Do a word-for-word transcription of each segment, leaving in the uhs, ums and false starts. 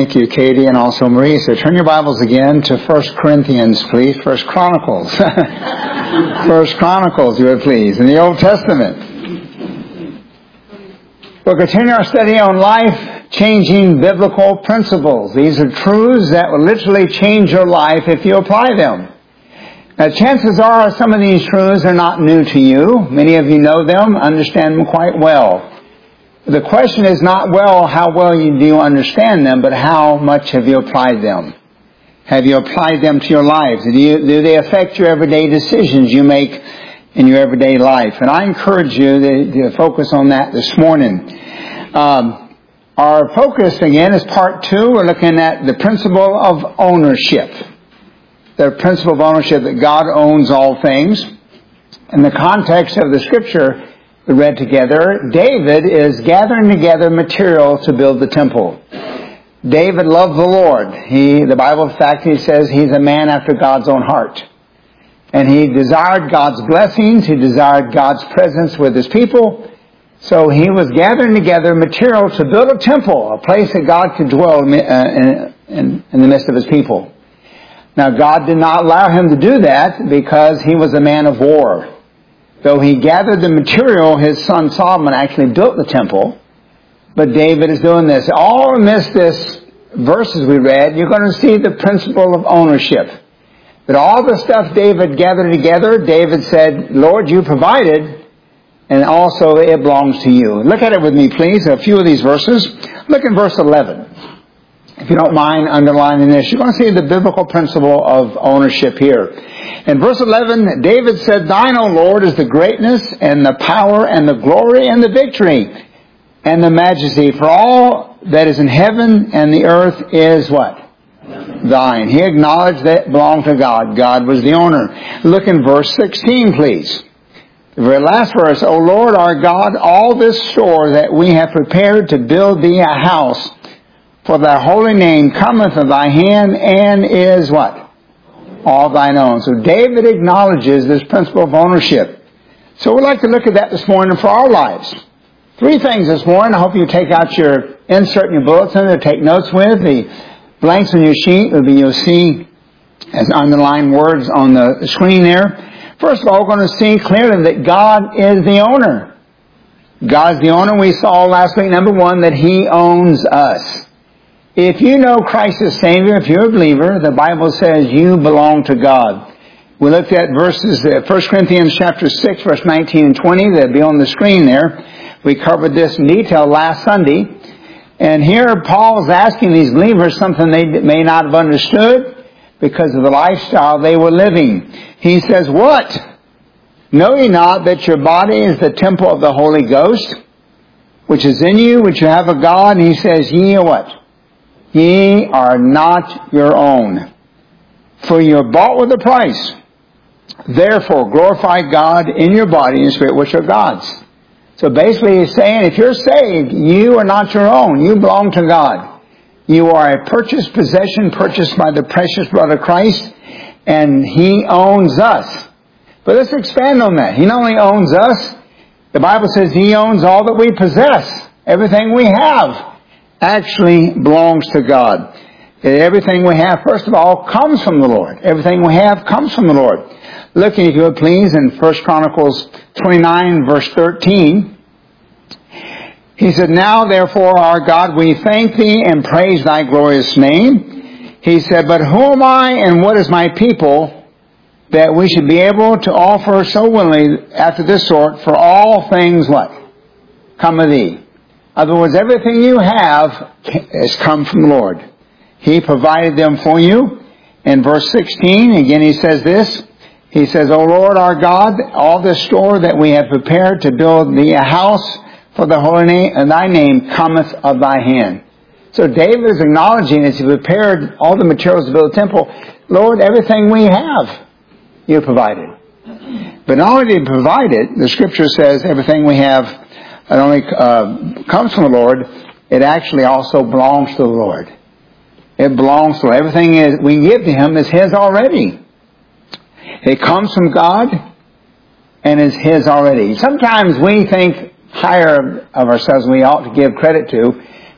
Thank you, Katie, and also Marie. So turn your Bibles again to First Corinthians, please. First Chronicles. First Chronicles, you would please, in the Old Testament. We'll continue our study on life-changing biblical principles. These are truths that will literally change your life if you apply them. Now, chances are some of these truths are not new to you. Many of you know them, understand them quite well. The question is not, well, how well you do you understand them, but how much have you applied them? Have you applied them to your lives? Do, you, do they affect your everyday decisions you make in your everyday life? And I encourage you to, to focus on that this morning. Um, our focus, again, is part two. We're looking at the principle of ownership. The principle of ownership, that God owns all things. In the context of the Scripture we read together, David is gathering together material to build the temple. David loved the Lord. He, the Bible, in fact, he says he's a man after God's own heart. And he desired God's blessings. He desired God's presence with his people. So he was gathering together material to build a temple, a place that God could dwell in, in, in, in the midst of his people. Now, God did not allow him to do that because he was a man of war. Though he gathered the material, his son Solomon actually built the temple. But David is doing this. All amidst this verses we read, you're going to see the principle of ownership. That all the stuff David gathered together, David said, Lord, you provided, and also it belongs to you. Look at it with me, please, a few of these verses. Look in verse eleven. If you don't mind underlining this, you're going to see the biblical principle of ownership here. In verse eleven, David said, Thine, O Lord, is the greatness and the power and the glory and the victory and the majesty. For all that is in heaven and the earth is what? Thine. He acknowledged that it belonged to God. God was the owner. Look in verse sixteen, please. The very last verse, O Lord our God, all this store that we have prepared to build thee a house, for thy holy name cometh of thy hand and is what? All thine own. So David acknowledges this principle of ownership. So we'd like to look at that this morning for our lives. Three things this morning. I hope you take out your insert in your bulletin or take notes with. The blanks on your sheet will be, you'll see as underlined words on the screen there. First of all, we're going to see clearly that God is the owner. God's the owner. We saw last week, number one, that He owns us. If you know Christ as Savior, if you're a believer, the Bible says you belong to God. We looked at verses, uh, First Corinthians chapter six, verse nineteen and twenty. They'll be on the screen there. We covered this in detail last Sunday. And here Paul is asking these believers something they may not have understood because of the lifestyle they were living. He says, What? Know ye not that your body is the temple of the Holy Ghost, which is in you, which you have of God? And he says, Ye are what? Ye are not your own, for you are bought with a price. Therefore, glorify God in your body and spirit, which are God's. So basically he's saying, if you're saved, you are not your own. You belong to God. You are a purchased possession, purchased by the precious blood of Christ, and He owns us. But let's expand on that. He not only owns us, the Bible says He owns all that we possess. Everything we have actually belongs to God. Everything we have, first of all, comes from the Lord. Everything we have comes from the Lord. Looking, if you would please, in First Chronicles twenty-nine, verse thirteen. He said, Now therefore, our God, we thank Thee and praise Thy glorious name. He said, But who am I and what is my people that we should be able to offer so willingly after this sort, for all things what? Come of Thee. In other words, everything you have has come from the Lord. He provided them for you. In verse sixteen, again he says this. He says, O Lord our God, all this store that we have prepared to build thee a house for the holy name, and thy name cometh of thy hand. So David is acknowledging as he prepared all the materials to build a temple, Lord, everything we have, you provided. But not only did He provide it, the Scripture says everything we have not only uh, comes from the Lord, it actually also belongs to the Lord. It belongs to Him. Everything is, we give to Him is His already. It comes from God and is His already. Sometimes we think higher of ourselves than we ought to give credit to.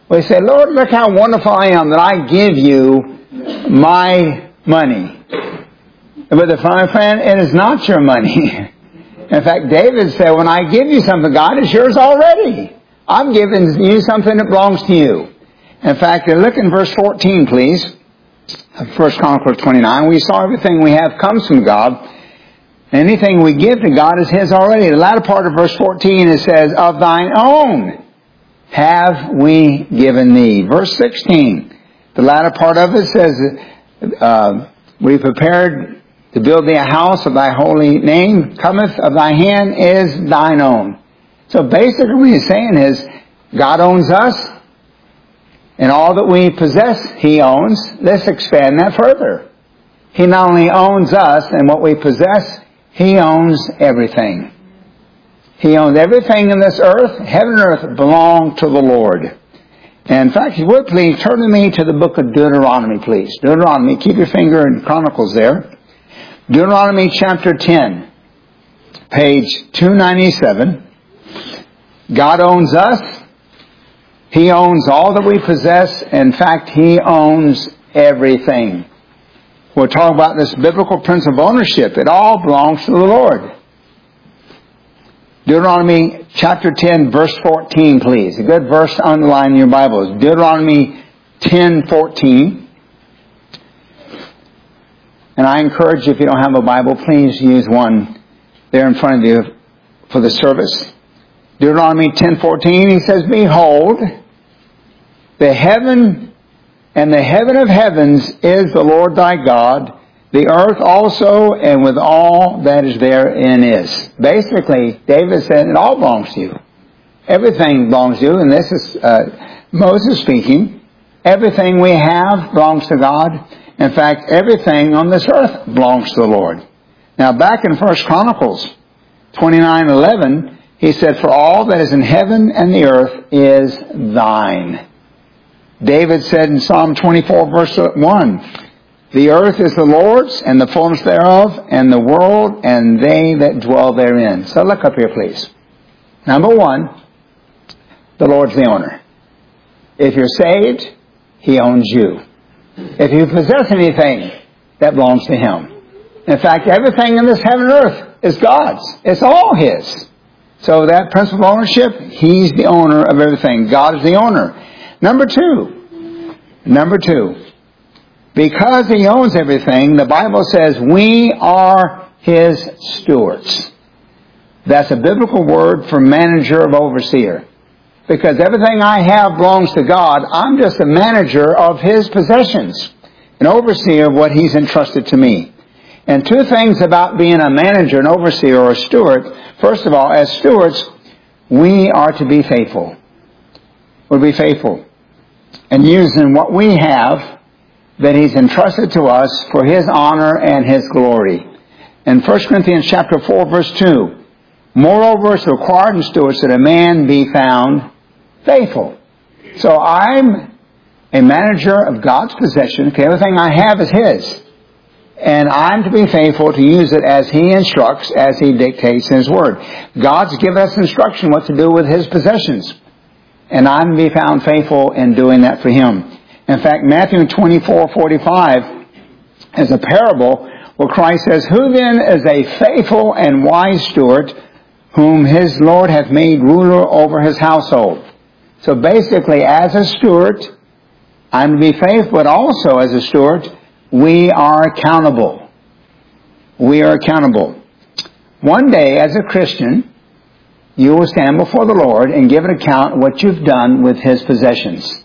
We say, Lord, look how wonderful I am that I give you my money. But the my friend, it is not your money. In fact, David said, when I give you something, God, it's yours already. I'm giving you something that belongs to you. In fact, look in verse fourteen, please. First Chronicles twenty-nine. We saw everything we have comes from God. Anything we give to God is His already. The latter part of verse fourteen, it says, of thine own have we given thee. Verse sixteen, the latter part of it says, uh, we prepared to build thee a house of thy holy name, cometh of thy hand is thine own. So basically what he's saying is, God owns us, and all that we possess, He owns. Let's expand that further. He not only owns us and what we possess, He owns everything. He owns everything in this earth. Heaven and earth belong to the Lord. And in fact, if you would please, turn to me to the book of Deuteronomy, please. Deuteronomy, keep your finger in Chronicles there. Deuteronomy chapter ten, page two ninety-seven. God owns us. He owns all that we possess. In fact, He owns everything. We'll talk about this biblical principle of ownership. It all belongs to the Lord. Deuteronomy chapter ten, verse fourteen, please. A good verse to underline in your Bibles. Deuteronomy ten fourteen. And I encourage you, if you don't have a Bible, please use one there in front of you for the service. Deuteronomy ten fourteen, he says, behold, the heaven and the heaven of heavens is the Lord thy God, the earth also, and with all that is therein is. Basically, David said, it all belongs to you. Everything belongs to you, and this is uh, Moses speaking. Everything we have belongs to God. In fact, everything on this earth belongs to the Lord. Now, back in First Chronicles twenty-nine eleven, he said, for all that is in heaven and the earth is thine. David said in Psalm twenty-four, verse one, the earth is the Lord's, and the fullness thereof, and the world, and they that dwell therein. So look up here, please. Number one, the Lord's the owner. If you're saved, He owns you. If you possess anything, that belongs to Him. In fact, everything in this heaven and earth is God's. It's all His. So that principle of ownership, He's the owner of everything. God is the owner. Number two, number two, because He owns everything, the Bible says we are His stewards. That's a biblical word for manager of overseer. Because everything I have belongs to God, I'm just a manager of His possessions, an overseer of what He's entrusted to me. And two things about being a manager, an overseer, or a steward. First of all, as stewards, we are to be faithful. We'll be faithful. And using what we have that He's entrusted to us for His honor and His glory. In First Corinthians chapter four, verse two, moreover, it's required in stewards that a man be found faithful. So I'm a manager of God's possession. Okay, everything I have is His. And I'm to be faithful to use it as He instructs, as He dictates in His Word. God's given us instruction what to do with His possessions. And I'm to be found faithful in doing that for Him. In fact, Matthew twenty-four forty-five is a parable where Christ says, who then is a faithful and wise steward whom his Lord hath made ruler over his household? So basically, as a steward, I'm to be faithful, but also as a steward, we are accountable. We are accountable. One day, as a Christian, you will stand before the Lord and give an account of what you've done with His possessions.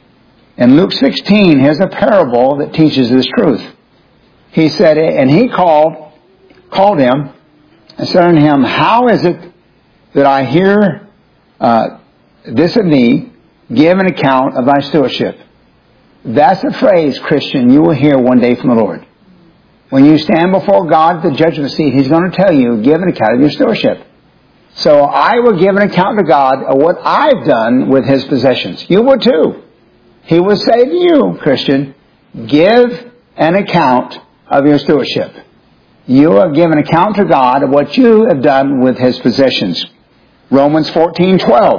In Luke sixteen, here's a parable that teaches this truth. He said, and He called, called him, and said unto him, how is it that I hear uh, this of thee, give an account of thy stewardship? That's a phrase, Christian, you will hear one day from the Lord. When you stand before God at the judgment seat, He's going to tell you, give an account of your stewardship. So I will give an account to God of what I've done with His possessions. You will too. He will say to you, Christian, give an account of your stewardship. You have given account to God of what you have done with His possessions. Romans fourteen twelve.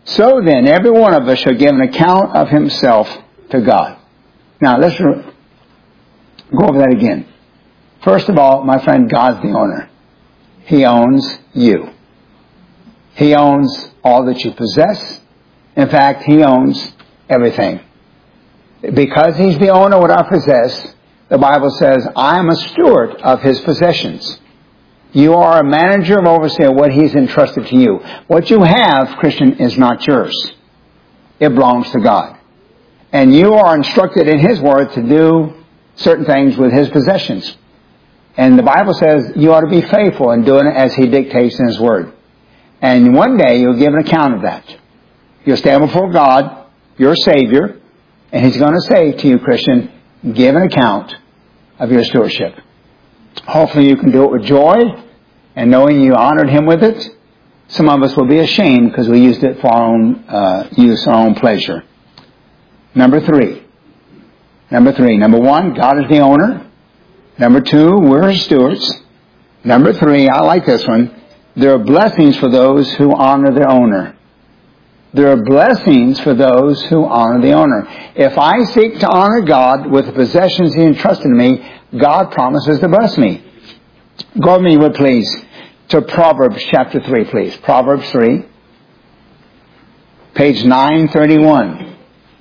So then, every one of us shall give an account of himself to God. Now, let's re- go over that again. First of all, my friend, God's the owner. He owns you. He owns all that you possess. In fact, He owns everything. Because He's the owner of what I possess, the Bible says, I am a steward of His possessions. You are a manager and overseer of what He's entrusted to you. What you have, Christian, is not yours. It belongs to God. And you are instructed in His Word to do certain things with His possessions. And the Bible says you ought to be faithful in doing it as He dictates in His Word. And one day you'll give an account of that. You'll stand before God, your Savior, and He's going to say to you, Christian, give an account of your stewardship. Hopefully you can do it with joy and knowing you honored Him with it. Some of us will be ashamed because we used it for our own uh, use, our own pleasure. Number three. Number three. Number one, God is the owner. Number two, we're His stewards. Number three, I like this one. There are blessings for those who honor their owner. There are blessings for those who honor the owner. If I seek to honor God with the possessions He entrusted to me, God promises to bless me. Go with me, would please, to Proverbs chapter three, please. Proverbs three, page nine thirty-one.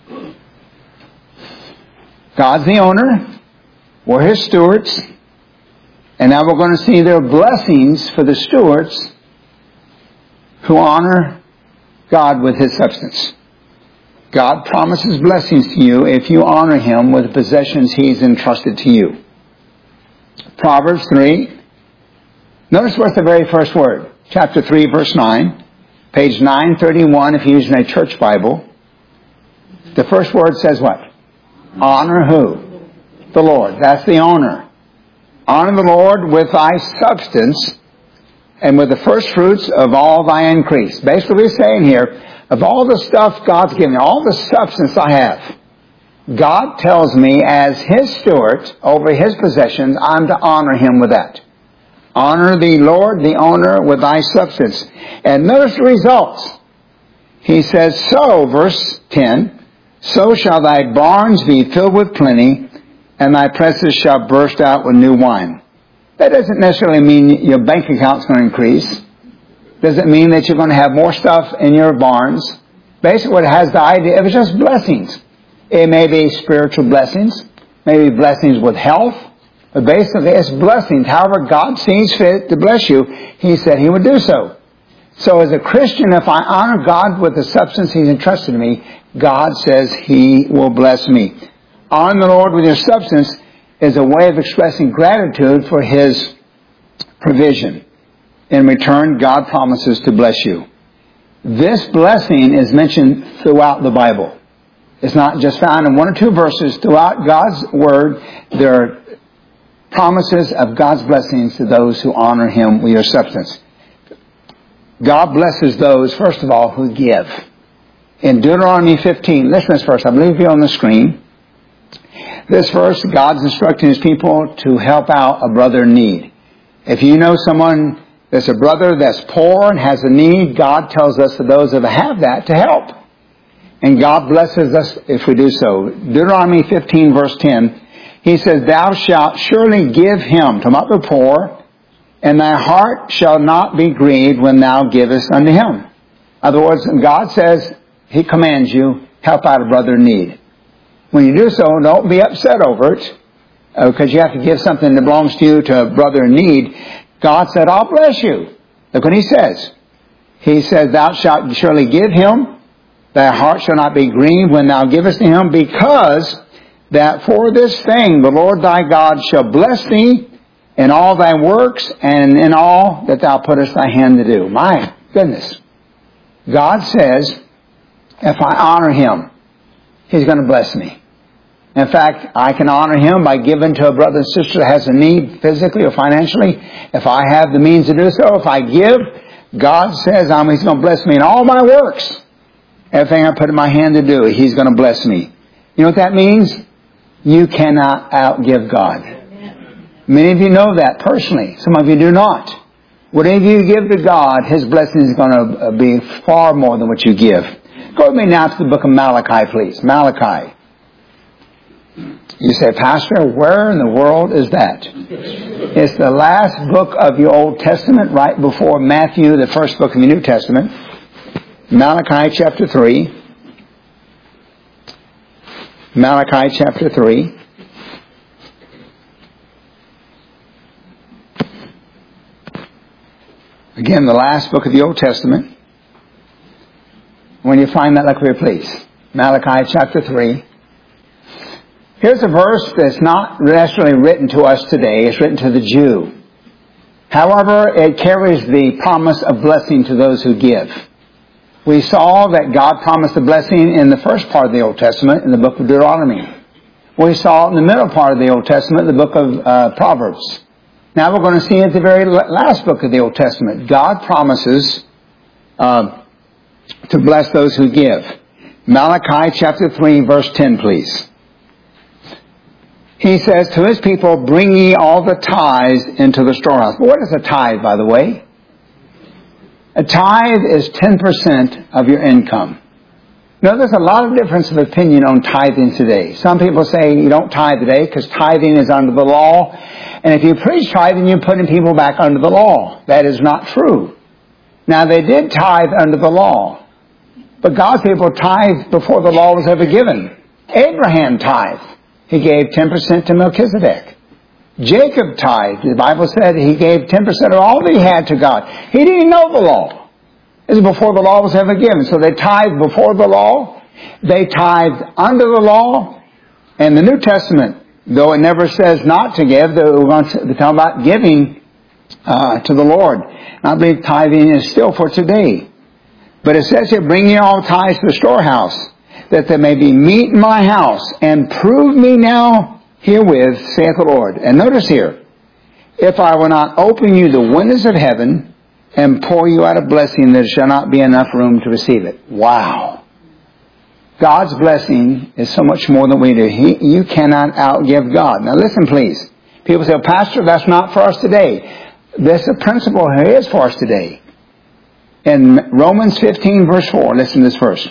God's the owner. We're His stewards. And now we're going to see there are blessings for the stewards who honor God with His substance. God promises blessings to you if you honor Him with the possessions He's entrusted to you. Proverbs three. Notice what's the very first word. Chapter three, verse nine. Page nine thirty-one if you're using a church Bible. The first word says what? Honor who? The Lord. That's the owner. Honor the Lord with thy substance and with the first fruits of all thy increase. Basically what he's saying here, of all the stuff God's given me, all the substance I have, God tells me as His steward over His possessions, I'm to honor Him with that. Honor the Lord, the owner, with thy substance. And notice the results. He says, so, verse ten, so shall thy barns be filled with plenty, and thy presses shall burst out with new wine. That doesn't necessarily mean your bank account's going to increase. Doesn't mean that you're going to have more stuff in your barns. Basically what it has the idea of is just blessings. It may be spiritual blessings, maybe blessings with health, but basically it's blessings. However God sees fit to bless you, He said He would do so. So as a Christian, if I honor God with the substance He's entrusted to me, God says He will bless me. Honor the Lord with your substance is a way of expressing gratitude for His provision. In return, God promises to bless you. This blessing is mentioned throughout the Bible. It's not just found in one or two verses. Throughout God's Word, there are promises of God's blessings to those who honor Him with your substance. God blesses those, first of all, who give. In Deuteronomy fifteen, listen to this verse. I believe you're on the screen. This verse, God's instructing His people to help out a brother in need. If you know someone that's a brother that's poor and has a need, God tells us to those that have that to help. And God blesses us if we do so. Deuteronomy fifteen, verse ten, He says, thou shalt surely give him, talking about the poor, and thy heart shall not be grieved when thou givest unto him. In other words, God says, He commands you, help out a brother in need. When you do so, don't be upset over it, because uh, you have to give something that belongs to you to a brother in need. God said, I'll bless you. Look what He says. He says, thou shalt surely give him, thy heart shall not be grieved when thou givest to him, because that for this thing the Lord thy God shall bless thee in all thy works and in all that thou puttest thy hand to do. My goodness. God says, if I honor Him, He's going to bless me. In fact, I can honor Him by giving to a brother and sister that has a need physically or financially. If I have the means to do so, if I give, God says I'm, He's going to bless me in all my works. Everything I put in my hand to do, He's going to bless me. You know what that means? You cannot outgive God. Many of you know that personally. Some of you do not. Whatever you give to God, His blessing is going to be far more than what you give. Go with me now to the book of Malachi, please. Malachi. You say, Pastor, where in the world is that? It's the last book of your Old Testament, right before Matthew, the first book of the New Testament. Malachi chapter three. Malachi chapter three. Again, the last book of the Old Testament. When you find that, look here, please. Malachi chapter three. Here's a verse that's not necessarily written to us today. It's written to the Jew. However, it carries the promise of blessing to those who give. We saw that God promised a blessing in the first part of the Old Testament, in the book of Deuteronomy. We saw it in the middle part of the Old Testament, the book of uh, Proverbs. Now we're going to see at the very last book of the Old Testament, God promises uh, to bless those who give. Malachi chapter three, verse ten, please. He says, to His people, bring ye all the tithes into the storehouse. But what is a tithe, by the way? A tithe is ten percent of your income. Now, there's a lot of difference of opinion on tithing today. Some people say you don't tithe today because tithing is under the law. And if you preach tithing, you're putting people back under the law. That is not true. Now, they did tithe under the law. But God's people tithed before the law was ever given. Abraham tithed. He gave ten percent to Melchizedek. Jacob tithed. The Bible said he gave ten percent of all that he had to God. He didn't even know the law. This is before the law was ever given. So they tithed before the law. They tithed under the law. And the New Testament, though it never says not to give, though we're going to talk about giving uh, to the Lord. And I believe tithing is still for today. But it says here, bring ye all tithes to the storehouse, that there may be meat in my house, and prove me now herewith, saith the Lord. And notice here, if I will not open you the windows of heaven, and pour you out a blessing, there shall not be enough room to receive it. Wow. God's blessing is so much more than we do. He, you cannot outgive God. Now listen, please. People say, Pastor, that's not for us today. This principle here is for us today. In Romans fifteen, verse four, listen to this verse.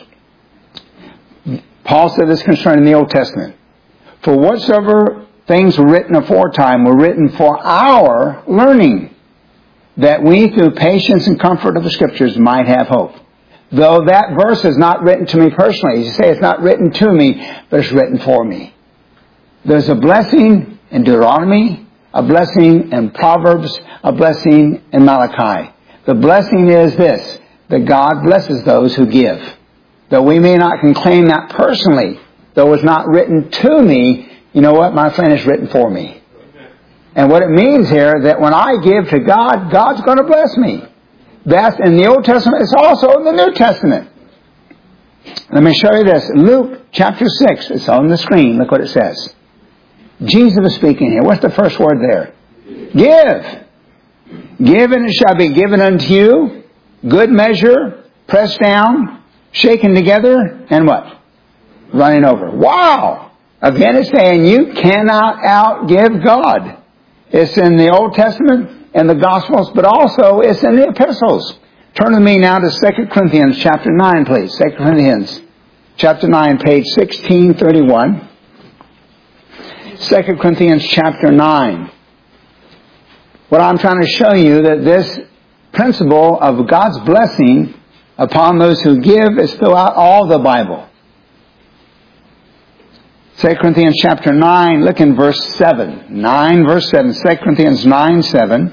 Paul said this concerning the Old Testament. For whatsoever things were written aforetime were written for our learning, that we through patience and comfort of the Scriptures might have hope. Though that verse is not written to me personally. You say it's not written to me, but it's written for me. There's a blessing in Deuteronomy, a blessing in Proverbs, a blessing in Malachi. The blessing is this, that God blesses those who give. Though we may not can claim that personally, though it's not written to me, you know what, my friend, it's written for me. And what it means here, that when I give to God, God's going to bless me. That's in the Old Testament. It's also in the New Testament. Let me show you this. Luke chapter six. It's on the screen. Look what it says. Jesus is speaking here. What's the first word there? Give. Give and it shall be given unto you. Good measure, pressed down, shaken together, and what? Running over. Wow! Again, it's saying you cannot outgive God. It's in the Old Testament and the Gospels, but also it's in the epistles. Turn with me now to Second Corinthians chapter nine, please. Second Corinthians chapter nine, page sixteen thirty-one. Second Corinthians chapter nine. What I'm trying to show you that this principle of God's blessing upon those who give is throughout all the Bible. Second Corinthians chapter nine, look in verse seven. nine verse seven. Second Corinthians nine seven.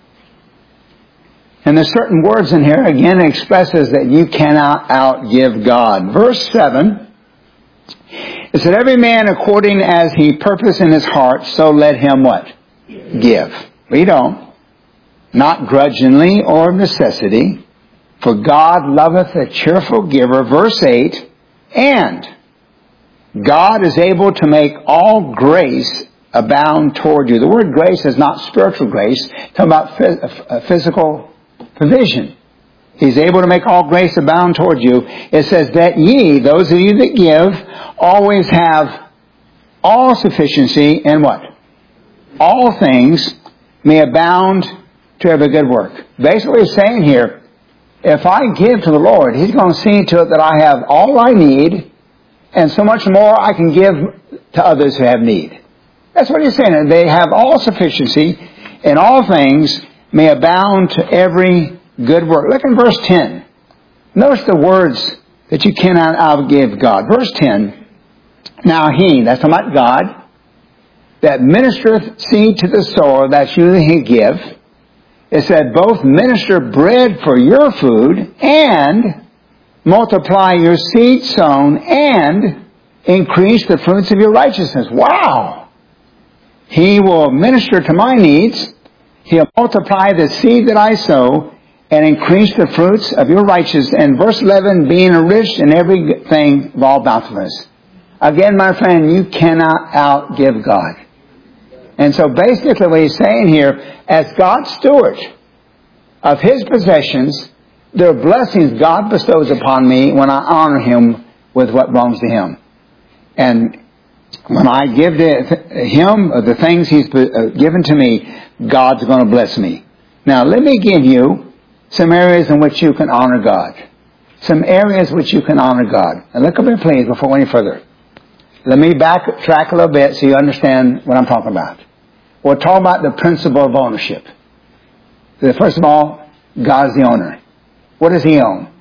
And there's certain words in here, again, it expresses that you cannot outgive God. Verse seven, it said, every man according as he purposed in his heart, so let him what? Give. Read on. Not grudgingly or of necessity, for God loveth a cheerful giver. Verse eight, and God is able to make all grace abound toward you. The word grace is not spiritual grace. It's talking about physical provision. He's able to make all grace abound toward you. It says that ye, those of you that give, always have all sufficiency in what? All things may abound to every good work. Basically he's saying here, if I give to the Lord, He's going to see to it that I have all I need and so much more I can give to others who have need. That's what He's saying. They have all sufficiency in all things, may abound to every good work. Look in verse ten. Notice the words that you cannot outgive God. Verse ten. Now He, that's about God, that ministereth seed to the sower, that's you that He give. It said, both minister bread for your food and multiply your seed sown and increase the fruits of your righteousness. Wow! He will minister to my needs. He'll multiply the seed that I sow and increase the fruits of your righteousness. And verse eleven, being enriched in everything of all bountifulness. Again, my friend, you cannot outgive God. And so basically what he's saying here, as God's steward of His possessions, there are blessings God bestows upon me when I honor Him with what belongs to Him. And when I give to Him the things He's given to me, God's going to bless me. Now let me give you some areas in which you can honor God. Some areas which you can honor God. And look up here please before we go any further. Let me backtrack a little bit so you understand what I'm talking about. We'll talk about the principle of ownership. First of all, God's the owner. What does He own?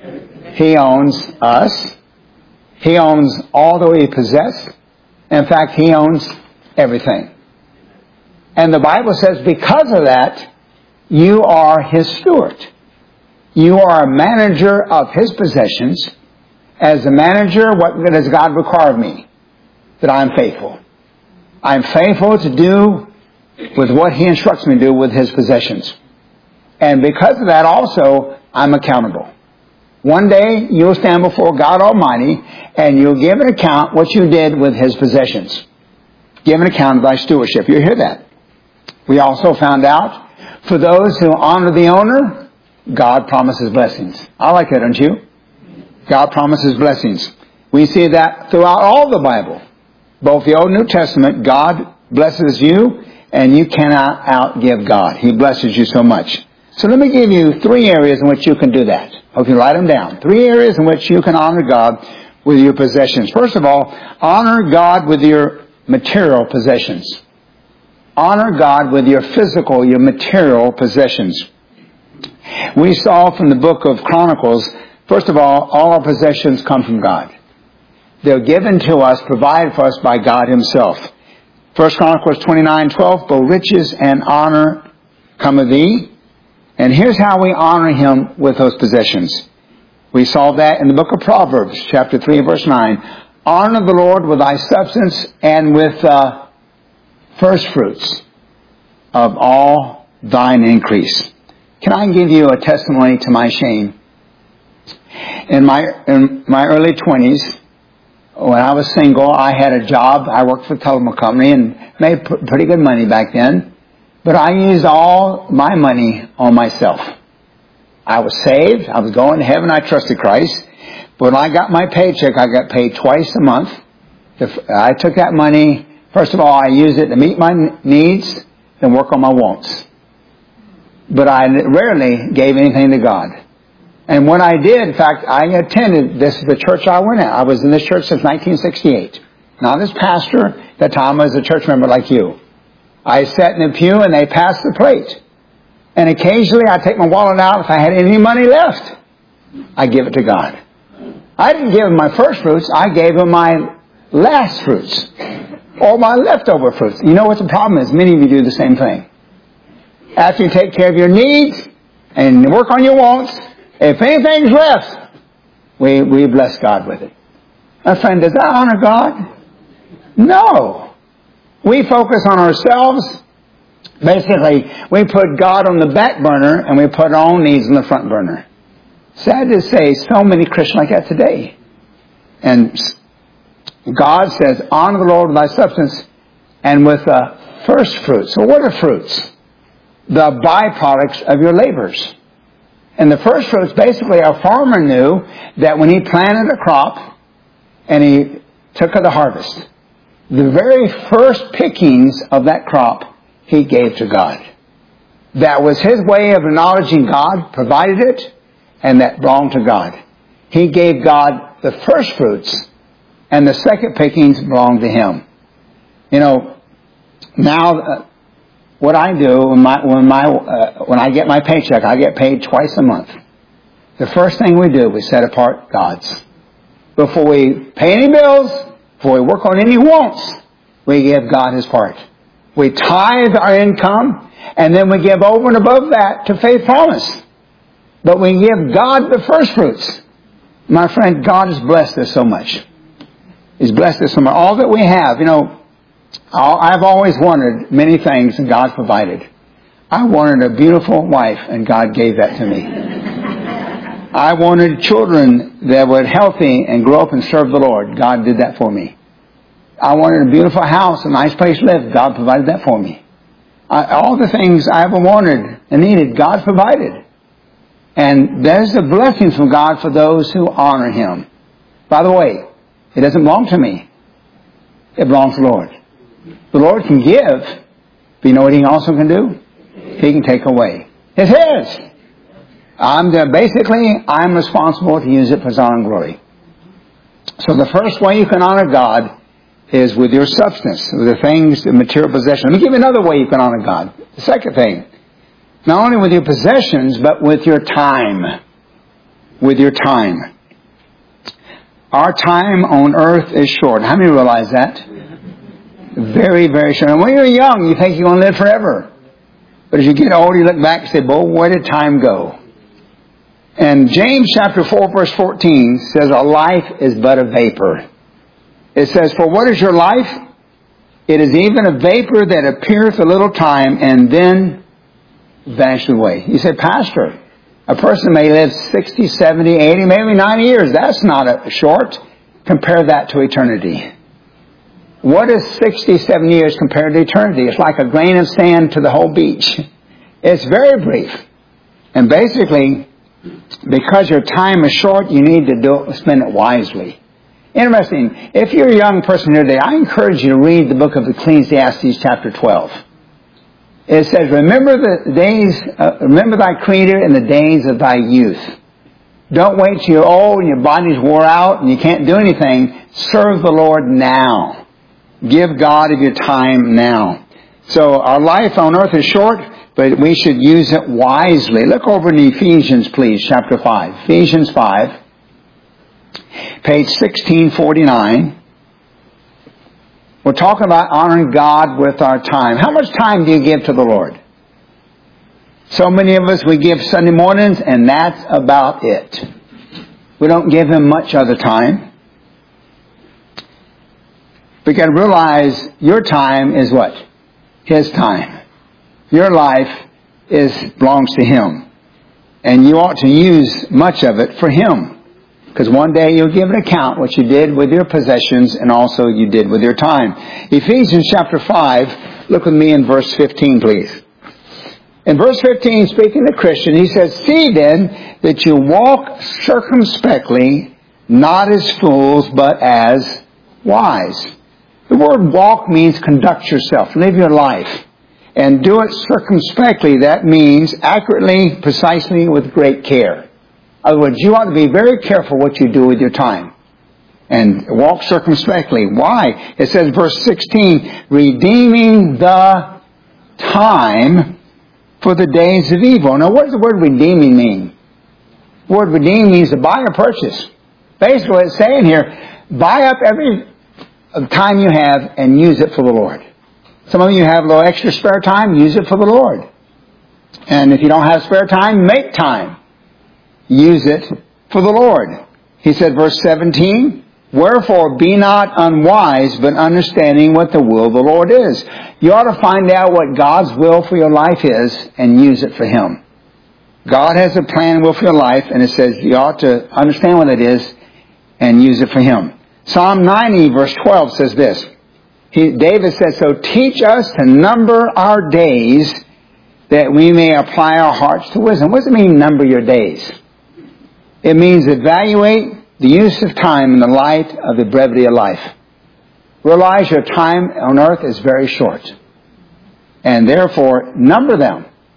He owns us. He owns all that we possess. In fact, He owns everything. And the Bible says because of that, you are His steward. You are a manager of His possessions. As a manager, what does God require of me? That I am faithful. I'm faithful to do with what He instructs me to do with His possessions. And because of that also, I'm accountable. One day, you'll stand before God Almighty and you'll give an account what you did with His possessions. Give an account of thy stewardship. You hear that? We also found out, for those who honor the owner, God promises blessings. I like that, don't you? God promises blessings. We see that throughout all the Bible. Both the Old and New Testament, God blesses you, and you cannot outgive God. He blesses you so much. So let me give you three areas in which you can do that. Hope you write them down. Three areas in which you can honor God with your possessions. First of all, honor God with your material possessions. Honor God with your physical, your material possessions. We saw from the book of Chronicles, first of all, all our possessions come from God. They're given to us, provided for us by God Himself. First Chronicles twenty-nine twelve, both riches and honor come of thee. And here's how we honor Him with those possessions. We saw that in the book of Proverbs, chapter three, verse nine. Honor the Lord with thy substance and with uh, first fruits of all thine increase. Can I give you a testimony to my shame? In my in my early twenties, when I was single, I had a job. I worked for a telephone company and made pretty good money back then. But I used all my money on myself. I was saved. I was going to heaven. I trusted Christ. But when I got my paycheck, I got paid twice a month. I took that money. First of all, I used it to meet my needs and work on my wants. But I rarely gave anything to God. And when I did, in fact, I attended, this is the church I went at. I was in this church since nineteen sixty-eight. Not as pastor. At that time I was a church member like you. I sat in the pew and they passed the plate. And occasionally I'd take my wallet out. If I had any money left, I'd give it to God. I didn't give Him my first fruits. I gave Him my last fruits. Or my leftover fruits. You know what the problem is? Many of you do the same thing. After you take care of your needs and work on your wants, if anything's left, we, we bless God with it. My friend, does that honor God? No. We focus on ourselves. Basically, we put God on the back burner and we put our own needs on the front burner. Sad to say, so many Christians like that today. And God says, honor the Lord with thy substance and with the first fruits. So what are fruits? The byproducts of your labors. And the first fruits, basically, a farmer knew that when he planted a crop and he took the harvest, the very first pickings of that crop he gave to God. that was his way of acknowledging God, provided it, and that belonged to God. He gave God the first fruits, and the second pickings belonged to him. You know, now uh, what I do when my when my uh, when I get my paycheck, I get paid twice a month. The first thing we do, we set apart God's. Before we pay any bills, before we work on any wants, we give God his part. We tithe our income, and then we give over and above that to faith promise. But we give God the first fruits. My friend, God has blessed us so much. He's blessed us so much. All that we have, you know, I've always wanted many things, and God provided. I wanted a beautiful wife, and God gave that to me. I wanted children that were healthy and grow up and serve the Lord. God did that for me. I wanted a beautiful house, a nice place to live. God provided that for me. I, all the things I ever wanted and needed, God provided. And there's a blessing from God for those who honor him. By the way, it doesn't belong to me. It belongs to the Lord. The Lord can give, but you know what he also can do? He can take away. It's his. I'm the, basically, I'm responsible to use it for his honor and glory. So the first way you can honor God is with your substance, with the things, the material possessions. Let me give you another way you can honor God. The second thing, not only with your possessions, but with your time. With your time. Our time on earth is short. How many realize that? Very, very short. And when you're young, you think you're going to live forever. But as you get older, you look back and say, boy, where did time go? And James chapter four verse fourteen says, a life is but a vapor. It says, for what is your life? It is even a vapor that appeareth a little time and then vanishes away. You say, Pastor, a person may live sixty, seventy, eighty, maybe ninety years. That's not a short. Compare that to eternity. What is sixty, seventy years compared to eternity? It's like a grain of sand to the whole beach. It's very brief. And basically, because your time is short, you need to do, spend it wisely. Interesting. If you're a young person here today, I encourage you to read the book of Ecclesiastes chapter twelve. It says, remember the days, uh, remember thy Creator in the days of thy youth. Don't wait till you're old and your body's wore out and you can't do anything. Serve the Lord now. Give God of your time now. So our life on earth is short, but we should use it wisely. Look over in Ephesians, please, chapter five. Ephesians five, page sixteen forty-nine. We're talking about honoring God with our time. How much time do you give to the Lord? So many of us, we give Sunday mornings, and that's about it. We don't give Him much other time. We got to realize your time is what? His time. Your life is belongs to Him. And you ought to use much of it for Him. Because one day you'll give an account what you did with your possessions and also you did with your time. Ephesians chapter five, look with me in verse fifteen, please. In verse fifteen, speaking to Christian, he says, see then that you walk circumspectly, not as fools, but as wise. The word walk means conduct yourself, live your life, and do it circumspectly. That means accurately, precisely, with great care. In other words, you ought to be very careful what you do with your time. And walk circumspectly. Why? It says, verse sixteen, redeeming the time for the days of evil. Now, what does the word redeeming mean? The word redeem means to buy or purchase. Basically, what it's saying here, buy up every time you have and use it for the Lord. Some of you have a little extra spare time, use it for the Lord. And if you don't have spare time, make time. Use it for the Lord. He said, verse seventeen, wherefore be not unwise, but understanding what the will of the Lord is. You ought to find out what God's will for your life is and use it for Him. God has a plan and will for your life, and it says you ought to understand what it is and use it for Him. Psalm ninety, verse twelve says this. He, David says, so teach us to number our days that we may apply our hearts to wisdom. What does it mean, number your days? It means evaluate the use of time in the light of the brevity of life. Realize your time on earth is very short. And therefore, number them.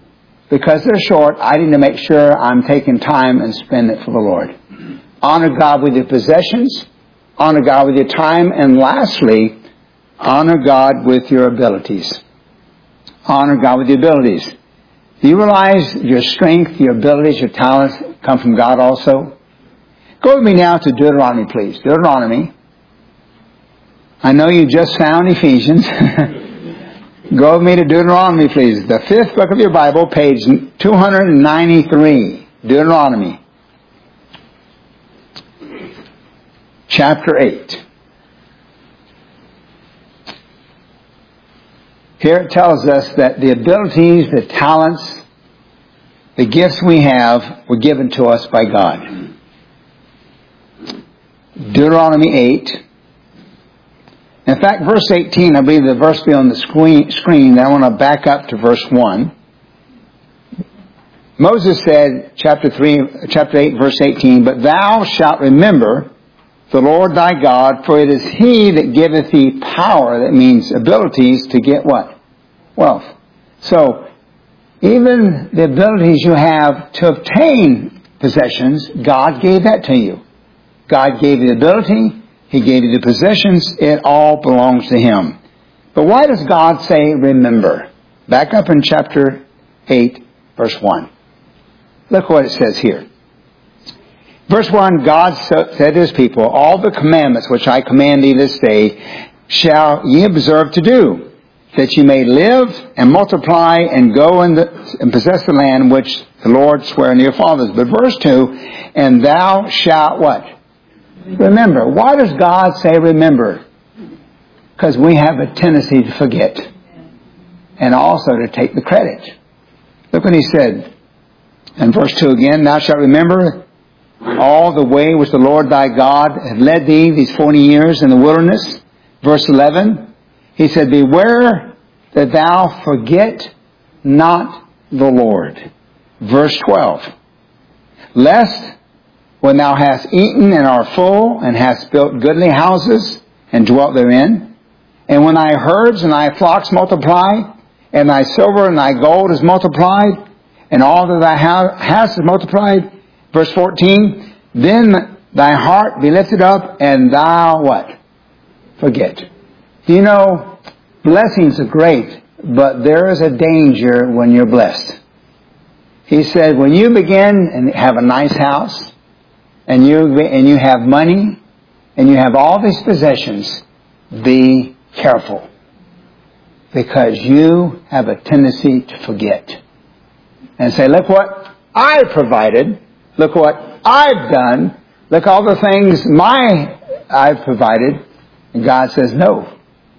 because they're short, I need to make sure I'm taking time and spend it for the Lord. Honor God with your possessions. Honor God with your time. And lastly, honor God with your abilities. Honor God with your abilities. Do you realize your strength, your abilities, your talents come from God also? Go with me now to Deuteronomy, please. Deuteronomy. I know you just found Ephesians. Go with me to Deuteronomy, please. The fifth book of your Bible, page two ninety-three. Deuteronomy. Chapter eight. Here it tells us that the abilities, the talents, the gifts we have were given to us by God. Deuteronomy eight. In fact, verse eighteen, I believe the verse will be on the screen, screen. I want to back up to verse one. Moses said, chapter three, chapter eight, verse eighteen, "But thou shalt remember the Lord thy God, for it is He that giveth thee power," that means abilities, "to get" what? Wealth. So, even the abilities you have to obtain possessions, God gave that to you. God gave you the ability. He gave you the possessions. It all belongs to Him. But why does God say remember? Back up in chapter eight, verse one. Look what it says here. Verse one, God said to His people, "All the commandments which I command thee this day shall ye observe to do, that ye may live and multiply and go in the, and possess the land which the Lord sware unto your fathers." But verse two, "And thou shalt" what? Remember. Why does God say remember? Because we have a tendency to forget. And also to take the credit. Look what He said in verse two again. "Thou shalt remember all the way which the Lord thy God hath led thee these forty years in the wilderness." Verse eleven, He said, "Beware that thou forget not the Lord." Verse twelve, "Lest when thou hast eaten and art full, and hast built goodly houses, and dwelt therein, and when thy herds and thy flocks multiply, and thy silver and thy gold is multiplied, and all that thou hast is multiplied," verse fourteen, "then thy heart be lifted up, and thou" what? Forget. Do you know, blessings are great, but there is a danger when you're blessed. He said, when you begin and have a nice house, and you and you have money, and you have all these possessions, be careful. Because you have a tendency to forget. And say, look what I provided. Look what I've done. Look all the things my I've provided. And God says, no.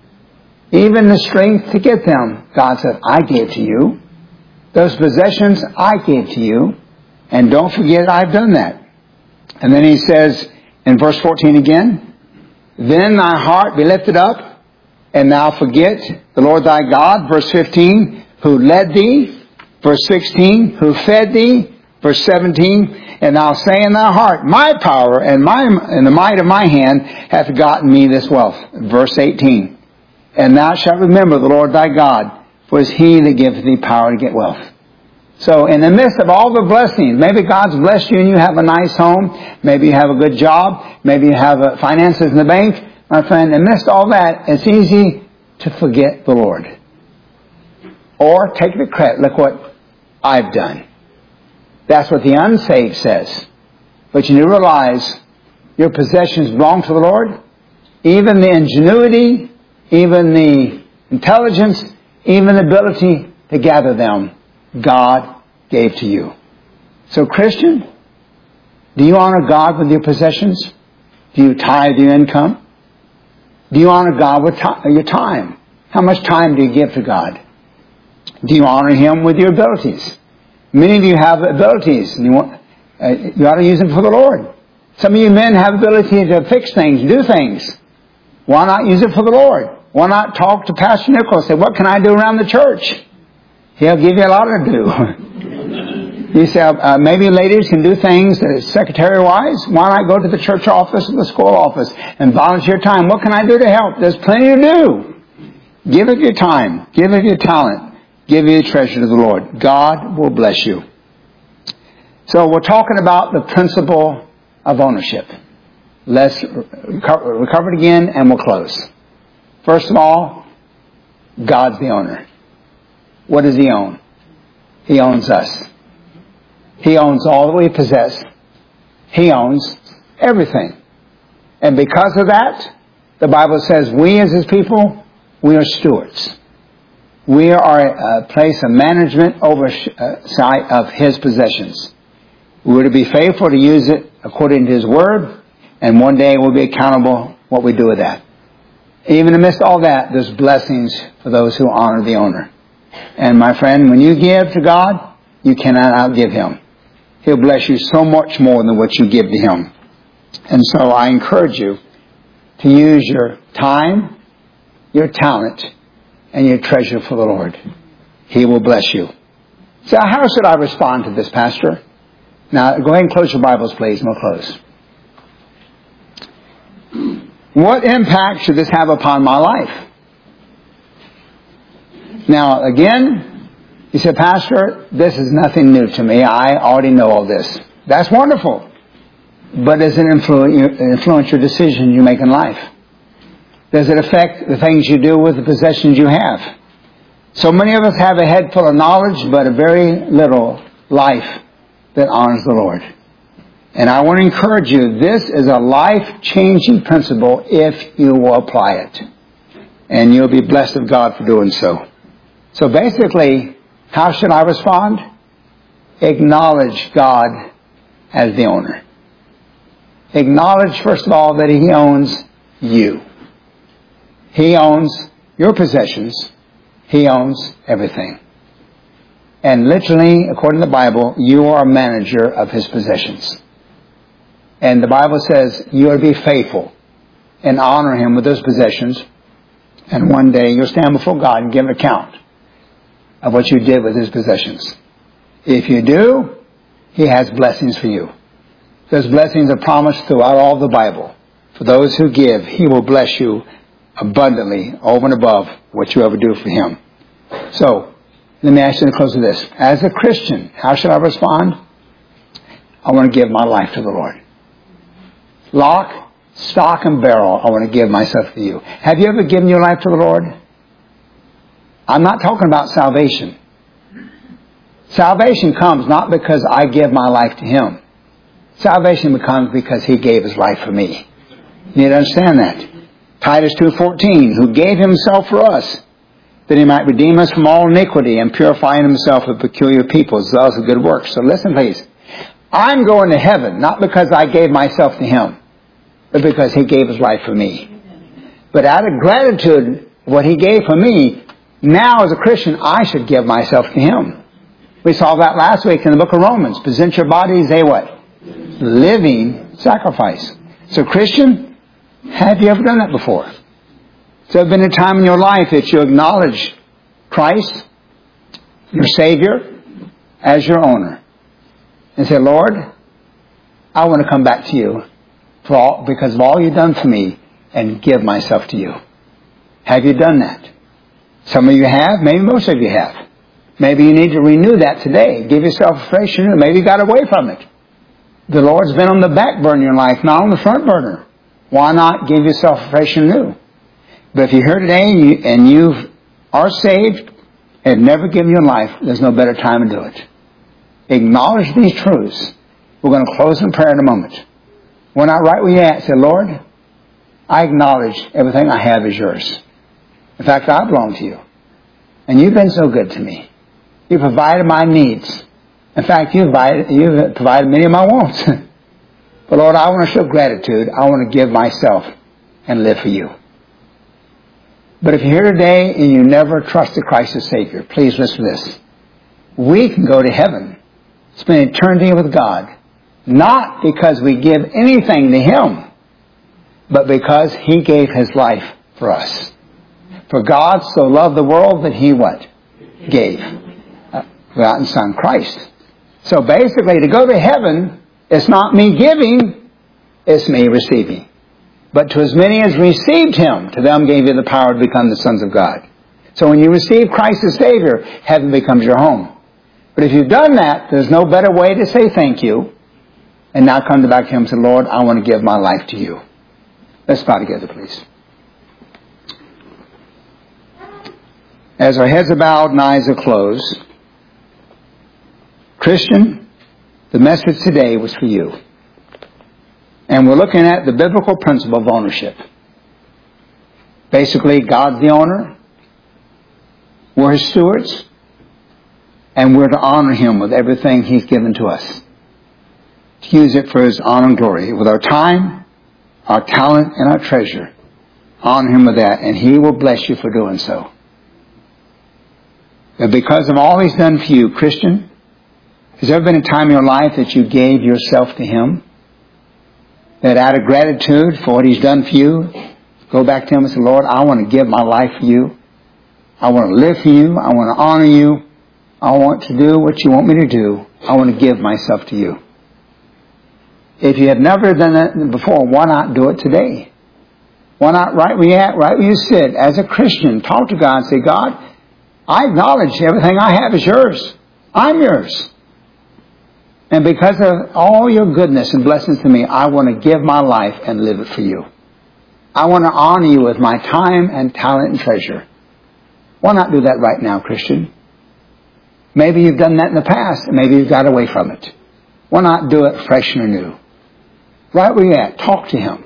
Even the strength to get them, God said, I gave to you. Those possessions I gave to you. And don't forget I've done that. And then He says in verse fourteen again, "Then thy heart be lifted up, and thou forget the Lord thy God." Verse fifteen, "Who led thee." Verse sixteen, "Who fed thee." Verse seventeen, "And thou say in thy heart, my power and my and the might of my hand hath gotten me this wealth." Verse eighteen, "And thou shalt remember the Lord thy God, for it is He that giveth thee power to get wealth." So in the midst of all the blessings, maybe God's blessed you and you have a nice home, maybe you have a good job, maybe you have uh, finances in the bank. My friend, in the midst of all that, it's easy to forget the Lord. Or take the credit. Look what I've done. That's what the unsaved says. But you need to realize your possessions belong to the Lord. Even the ingenuity, even the intelligence, even the ability to gather them, God gave to you. So Christian, do you honor God with your possessions? Do you tithe your income? Do you honor God with t- your time? How much time do you give to God? Do you honor Him with your abilities? Many of you have abilities, and you want, uh, you ought to use them for the Lord. Some of you men have ability to fix things, do things. Why not use it for the Lord? Why not talk to Pastor Nicholas and say, what can I do around the church? He'll give you a lot to do. You say, uh, maybe ladies can do things that is secretary-wise. Why not go to the church office or the school office and volunteer time? What can I do to help? There's plenty to do. Give it your time. Give it your talent. Give you the treasure of the Lord. God will bless you. So we're talking about the principle of ownership. Let's recover it again and we'll close. First of all, God's the owner. What does He own? He owns us. He owns all that we possess. He owns everything. And because of that, the Bible says we as His people, we are stewards. We are a place of management oversight of His possessions. We're to be faithful to use it according to His Word, and one day we'll be accountable what we do with that. Even amidst all that, there's blessings for those who honor the owner. And my friend, when you give to God, you cannot outgive Him. He'll bless you so much more than what you give to Him. And so I encourage you to use your time, your talent, and your treasure for the Lord. He will bless you. So how should I respond to this, Pastor? Now, go ahead and close your Bibles, please, and we'll close. What impact should this have upon my life? Now, again, you said, Pastor, this is nothing new to me. I already know all this. That's wonderful. But does it influence your decisions you make in life? Does it affect the things you do with the possessions you have? So many of us have a head full of knowledge, but a very little life that honors the Lord. And I want to encourage you, this is a life-changing principle if you will apply it. And you'll be blessed of God for doing so. So basically, how should I respond? Acknowledge God as the owner. Acknowledge, first of all, that He owns you. He owns your possessions. He owns everything. And literally, according to the Bible, you are a manager of His possessions. And the Bible says you are to be faithful and honor Him with those possessions. And one day you'll stand before God and give an account of what you did with His possessions. If you do, He has blessings for you. Those blessings are promised throughout all the Bible. For those who give, He will bless you abundantly over and above what you ever do for Him. So, let me ask you to close with this. As a Christian, how should I respond? I want to give my life to the Lord. Lock, stock, and barrel, I want to give myself to you. Have you ever given your life to the Lord? I'm not talking about salvation. Salvation comes not because I give my life to Him. Salvation comes because He gave His life for me. You need to understand that. Titus two fourteen, who gave Himself for us, that He might redeem us from all iniquity and purify in Himself a peculiar people, as well as a good works. So listen, please. I'm going to heaven, not because I gave myself to Him, but because He gave His life for me. But out of gratitude, what He gave for me, now as a Christian, I should give myself to Him. We saw that last week in the book of Romans. Present your bodies a what? Living sacrifice. So Christian, have you ever done that before? So there been a time in your life that you acknowledge Christ, your Savior, as your owner. And say, Lord, I want to come back to you for all, because of all you've done for me, and give myself to you. Have you done that? Some of you have, maybe most of you have. Maybe you need to renew that today. Give yourself a fresh renew. Maybe you got away from it. The Lord's been on the back burner in your life, not on the front burner. Why not give yourself a fresh and new? But if you're here today and you, and you are saved and have never given your life, there's no better time to do it. Acknowledge these truths. We're going to close in prayer in a moment. When I right where you're at, say, Lord, I acknowledge everything I have is yours. In fact, I belong to you. And you've been so good to me. You've provided my needs. In fact, you've provided, you've provided many of my wants. But Lord, I want to show gratitude. I want to give myself and live for you. But if you're here today and you never trusted Christ as Savior, please listen to this. We can go to heaven, spend eternity with God, not because we give anything to Him, but because He gave His life for us. For God so loved the world that He what? Gave. Uh, begotten Son, Christ. So basically, to go to heaven, it's not me giving, it's me receiving. But to as many as received Him, to them gave He the power to become the sons of God. So when you receive Christ as Savior, heaven becomes your home. But if you've done that, there's no better way to say thank you and now come back to Him and say, Lord, I want to give my life to you. Let's bow together, please. As our heads are bowed and eyes are closed, Christian, the message today was for you. And we're looking at the biblical principle of ownership. Basically, God's the owner. We're His stewards. And we're to honor Him with everything He's given to us. To use it for His honor and glory. With our time, our talent, and our treasure. Honor Him with that, and He will bless you for doing so. And because of all He's done for you, Christian, has there ever been a time in your life that you gave yourself to Him? That out of gratitude for what He's done for you, go back to Him and say, Lord, I want to give my life for you. I want to live for you. I want to honor you. I want to do what you want me to do. I want to give myself to you. If you have never done that before, why not do it today? Why not right where you're at, right where you sit, as a Christian, talk to God and say, God, I acknowledge everything I have is yours. I'm yours. And because of all your goodness and blessings to me, I want to give my life and live it for you. I want to honor you with my time and talent and treasure. Why not do that right now, Christian? Maybe you've done that in the past, and maybe you've got away from it. Why not do it fresh and anew? Right where you're at, talk to Him.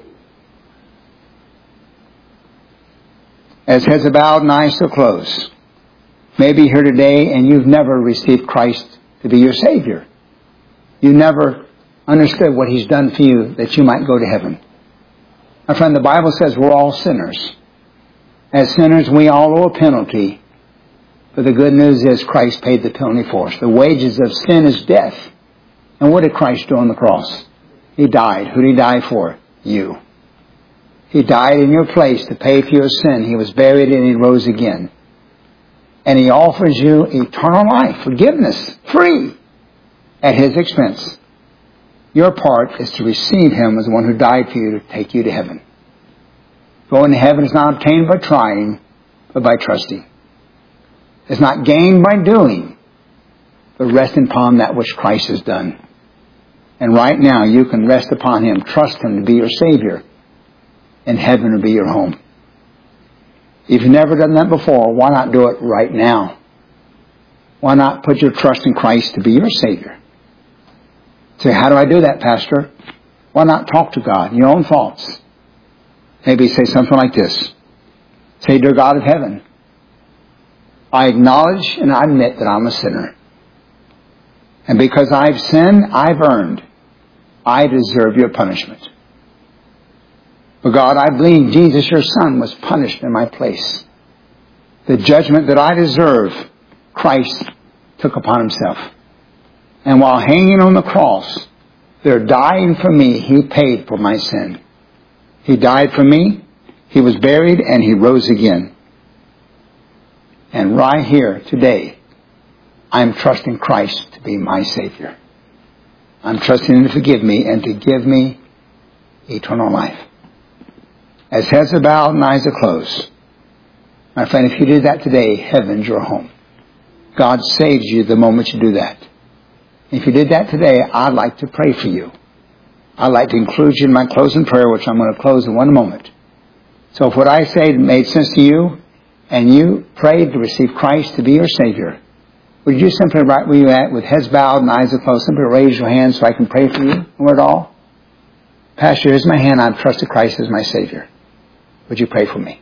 As heads are bowed and eyes still closed, maybe you're here today and you've never received Christ to be your Savior. You never understood what He's done for you that you might go to heaven. My friend, the Bible says we're all sinners. As sinners, we all owe a penalty. But the good news is Christ paid the penalty for us. The wages of sin is death. And what did Christ do on the cross? He died. Who did He die for? You. He died in your place to pay for your sin. He was buried and He rose again. And He offers you eternal life, forgiveness, free, at His expense. Your part is to receive Him as the one who died for you to take you to heaven. Going to heaven is not obtained by trying, but by trusting. It's not gained by doing, but resting upon that which Christ has done. And right now you can rest upon Him, trust Him to be your Savior, and heaven will be your home. If you've never done that before, why not do it right now? Why not put your trust in Christ to be your Savior? Say, how do I do that, Pastor? Why not talk to God in your own thoughts? Maybe say something like this. Say, dear God of heaven, I acknowledge and I admit that I'm a sinner. And because I've sinned, I've earned. I deserve your punishment. But God, I believe Jesus, your Son, was punished in my place. The judgment that I deserve, Christ took upon Himself. And while hanging on the cross, there dying for me, He paid for my sin. He died for me, He was buried, and He rose again. And right here, today, I'm trusting Christ to be my Savior. I'm trusting Him to forgive me and to give me eternal life. As heads are bowed and eyes are closed, my friend, if you did that today, heaven's your home. God saves you the moment you do that. If you did that today, I'd like to pray for you. I'd like to include you in my closing prayer, which I'm going to close in one moment. So if what I say made sense to you, and you prayed to receive Christ to be your Savior, would you simply, right where you're at, with heads bowed and eyes closed, simply raise your hand so I can pray for you? Or at all? Pastor, here's my hand. I've trusted Christ as my Savior. Would you pray for me?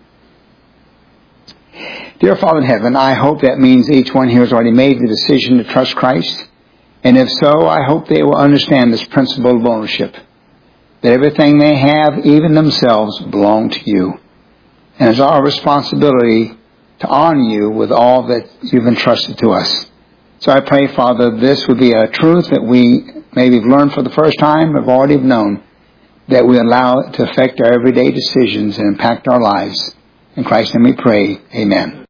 Dear Father in heaven, I hope that means each one here has already made the decision to trust Christ. And if so, I hope they will understand this principle of ownership. That everything they have, even themselves, belong to you. And it's our responsibility to honor you with all that you've entrusted to us. So I pray, Father, this would be a truth that we maybe have learned for the first time, have already known, that we allow it to affect our everyday decisions and impact our lives. In Christ's name we pray. Amen.